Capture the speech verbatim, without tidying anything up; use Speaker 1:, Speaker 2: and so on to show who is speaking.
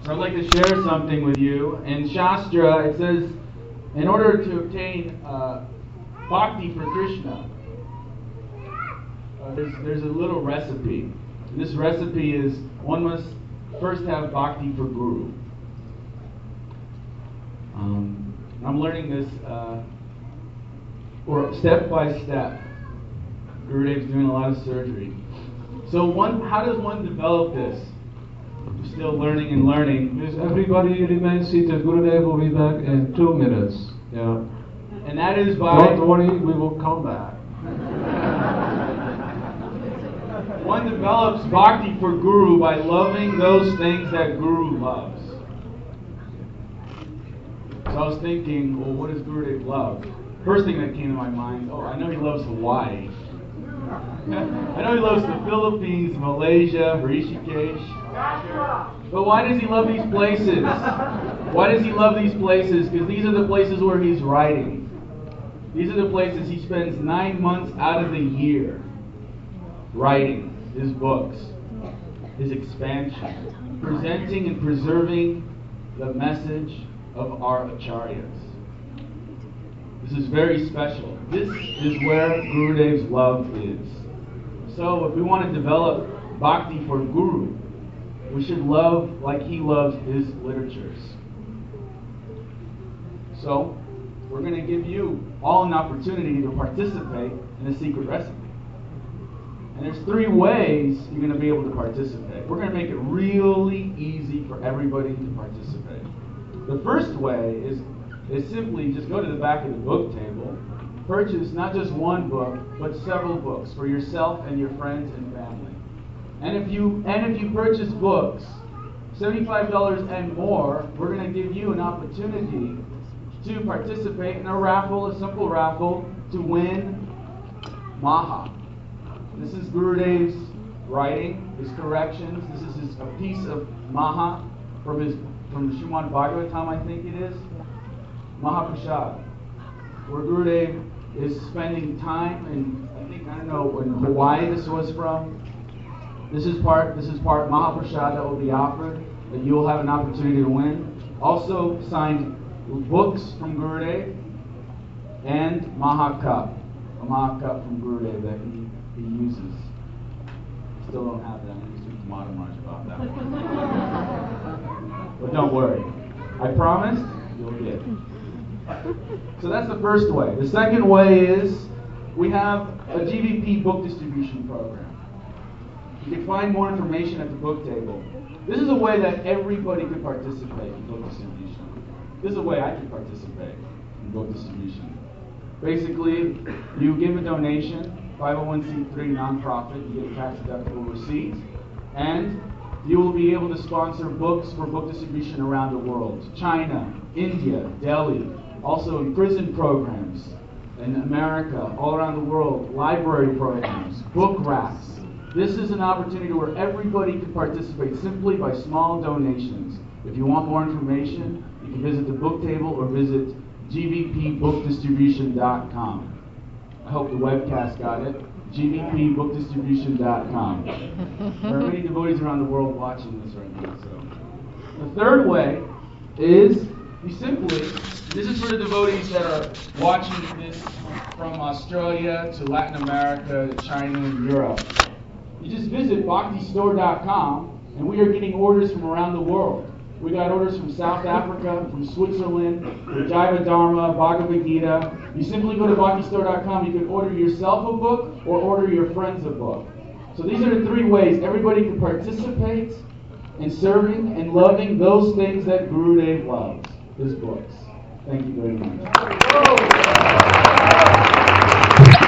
Speaker 1: So I'd like to share something with you. In Shastra, it says, in order to obtain uh, bhakti for Krishna, uh, there's, there's a little recipe. And this recipe is, one must first have bhakti for Guru. Um, I'm learning this uh, or step by step. Gurudev's doing a lot of surgery. So one, how does one develop this? We're still learning and learning.
Speaker 2: Please, everybody remain seated. Gurudev will be back in two minutes. Yeah.
Speaker 1: And that is by...
Speaker 2: Don't worry, we will come back.
Speaker 1: One develops bhakti for Guru by loving those things that Guru loves. So I was thinking, well, what does Gurudev love? First thing that came to my mind, oh, I know he loves Hawaii. I know he loves the Philippines, Malaysia, Rishikesh. But why does he love these places? Why does he love these places? Because these are the places where he's writing. These are the places he spends nine months out of the year writing his books, his expansion, presenting and preserving the message of our acharyas. This is very special. This is where Gurudev's love is. So if we want to develop bhakti for Guru, we should love like he loves his literatures. So we're going to give you all an opportunity to participate in the secret recipe. And there's three ways you're going to be able to participate. We're going to make it really easy for everybody to participate. The first way is, is simply just go to the back of the book table, purchase not just one book, but several books for yourself and your friends and family. And if you and if you purchase books, seventy-five dollars and more, we're going to give you an opportunity to participate in a raffle, a simple raffle, to win Maha. This is Gurudev's writing, his corrections. This is his, a piece of Maha from his from the Srimad Bhagavatam, I think it is. Mahaprasad, where Gurudev is spending time in, I think, I don't know, in Hawaii this was from. This is part, this is part Mahaprasad that will be offered, that you will have an opportunity to win. Also signed books from Gurudev and Mahacup, a Mahacup from Gurudev that he, he uses. Still don't have that. I need to speak to Maharaj about that one. But don't worry. I promise you'll get it. So that's the first way. The second way is we have a G V P book distribution program. You can find more information at the book table. This is a way that everybody could participate in book distribution. This is a way I can participate in book distribution. Basically, you give a donation, five oh one c three nonprofit, you get a tax-deductible receipt, and you will be able to sponsor books for book distribution around the world. China, India, Delhi, also in prison programs in America, all around the world, library programs, book racks. This is an opportunity where everybody can participate simply by small donations. If you want more information, you can visit the book table or visit g v p book distribution dot com. I hope the webcast got it. g v p book distribution dot com. There are many devotees around the world watching this right now. So, the third way is you simply, this is for the devotees that are watching this from Australia to Latin America to China and Europe. You just visit bhakti store dot com and we are getting orders from around the world. We got orders from South Africa, from Switzerland, for Jaiva Dharma, Bhagavad Gita. You simply go to bhakti store dot com, you can order yourself a book or order your friends a book. So these are the three ways everybody can participate in serving and loving those things that Gurudev loves, his books. Thank you very much.